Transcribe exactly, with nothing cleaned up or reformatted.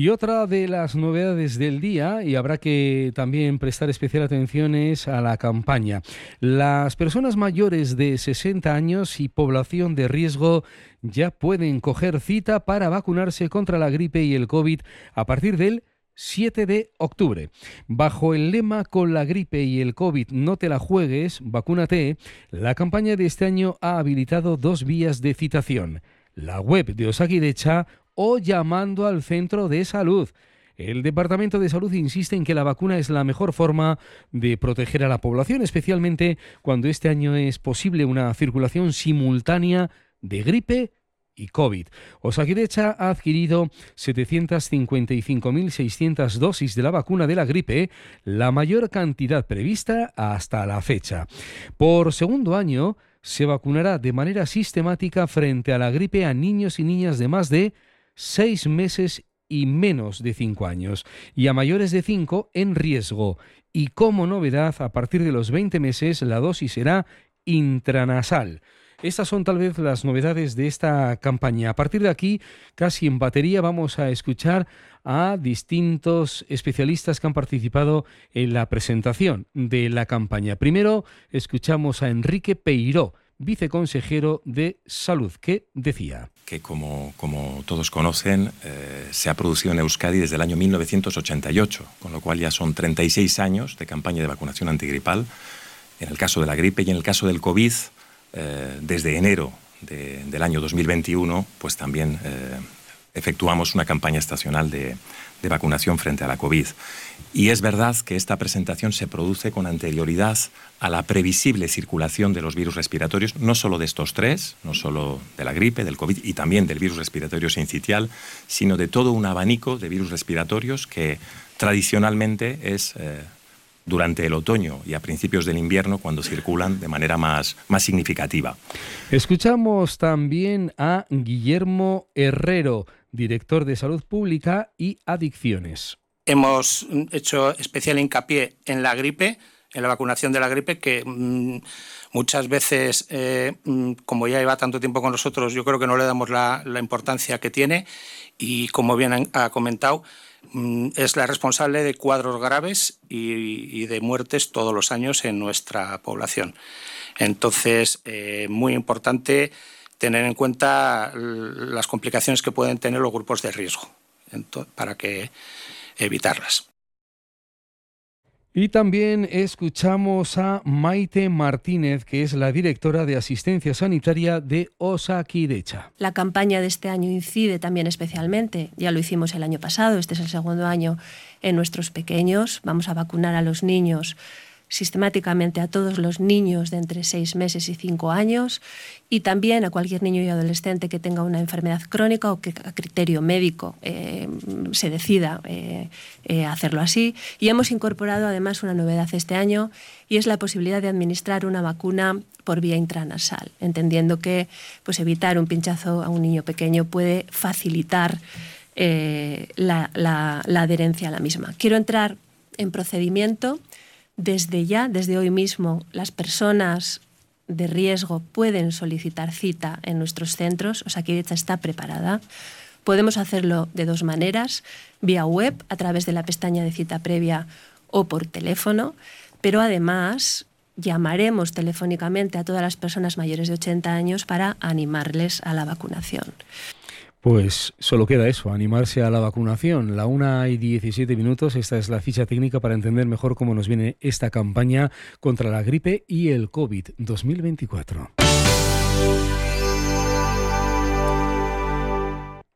Y otra de las novedades del día, y habrá que también prestar especial atención, es a la campaña. Las personas mayores de sesenta años y población de riesgo ya pueden coger cita para vacunarse contra la gripe y el COVID a partir del siete de octubre. Bajo el lema "Con la gripe y el COVID no te la juegues, vacúnate", la campaña de este año ha habilitado dos vías de citación: la web de Osakidetza o llamando al centro de salud. El Departamento de Salud insiste en que la vacuna es la mejor forma de proteger a la población, especialmente cuando este año es posible una circulación simultánea de gripe y COVID. Osakidetza ha adquirido setecientas cincuenta y cinco mil seiscientas dosis de la vacuna de la gripe, la mayor cantidad prevista hasta la fecha. Por segundo año se vacunará de manera sistemática frente a la gripe a niños y niñas de más de seis meses y menos de cinco años, y a mayores de cinco en riesgo. Y como novedad, a partir de los veinte meses la dosis será intranasal. Estas son tal vez las novedades de esta campaña. A partir de aquí, casi en batería, vamos a escuchar a distintos especialistas que han participado en la presentación de la campaña. Primero, escuchamos a Enrique Peiró, viceconsejero de Salud, que decía que como, como todos conocen, eh, se ha producido en Euskadi desde el año mil novecientos ochenta y ocho, con lo cual ya son treinta y seis años de campaña de vacunación antigripal, en el caso de la gripe, y en el caso del COVID, eh, desde enero de, del año dos mil veintiuno, pues también eh, efectuamos una campaña estacional de, de vacunación frente a la COVID. Y es verdad que esta presentación se produce con anterioridad a la previsible circulación de los virus respiratorios, no solo de estos tres, no solo de la gripe, del COVID y también del virus respiratorio sincitial, sino de todo un abanico de virus respiratorios que tradicionalmente es eh, durante el otoño y a principios del invierno cuando circulan de manera más, más significativa. Escuchamos también a Guillermo Herrero, director de Salud Pública y Adicciones. Hemos hecho especial hincapié en la gripe, en la vacunación de la gripe, que mmm, muchas veces, eh, como ya lleva tanto tiempo con nosotros, yo creo que no le damos la, la importancia que tiene, y como bien ha comentado, mmm, es la responsable de cuadros graves y, y de muertes todos los años en nuestra población. Entonces, eh, muy importante tener en cuenta las complicaciones que pueden tener los grupos de riesgo, entonces, para que evitarlas. Y también escuchamos a Maite Martínez, que es la directora de Asistencia Sanitaria de Osakidetza. La campaña de este año incide también especialmente, ya lo hicimos el año pasado, este es el segundo año, en nuestros pequeños. Vamos a vacunar a los niños sistemáticamente, a todos los niños de entre seis meses y cinco años, y también a cualquier niño y adolescente que tenga una enfermedad crónica o que a criterio médico eh, se decida eh, eh, hacerlo así. Y hemos incorporado además una novedad este año, y es la posibilidad de administrar una vacuna por vía intranasal, entendiendo que pues, evitar un pinchazo a un niño pequeño puede facilitar eh, la, la, la adherencia a la misma. Quiero entrar en procedimiento. Desde ya, desde hoy mismo, las personas de riesgo pueden solicitar cita en nuestros centros. Osakidetza está preparada. Podemos hacerlo de dos maneras: vía web, a través de la pestaña de cita previa, o por teléfono, pero además llamaremos telefónicamente a todas las personas mayores de ochenta años para animarles a la vacunación. Pues solo queda eso, animarse a la vacunación. La una y diecisiete minutos, esta es la ficha técnica para entender mejor cómo nos viene esta campaña contra la gripe y el COVID dos mil veinticuatro.